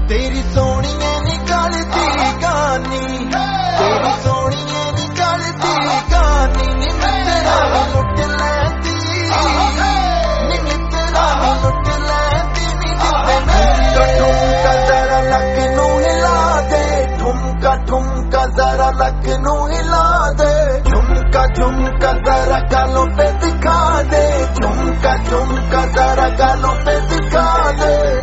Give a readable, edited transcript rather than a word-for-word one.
तेरी सोनिए निकलती गानी, तेरी सोनिए निकलती गानी, नी मित्रा लुट लैंदी, नी मित्रा लुट लैंदी, नी जिद्दे ठुमका जरा लक नू हिला दे, ठुमका ठुमका जरा लक नू हिला दे, झुमका झुमका जरा गालों पे दिखा दे, झुमका झुमका जरा गालों पे दिखा दे।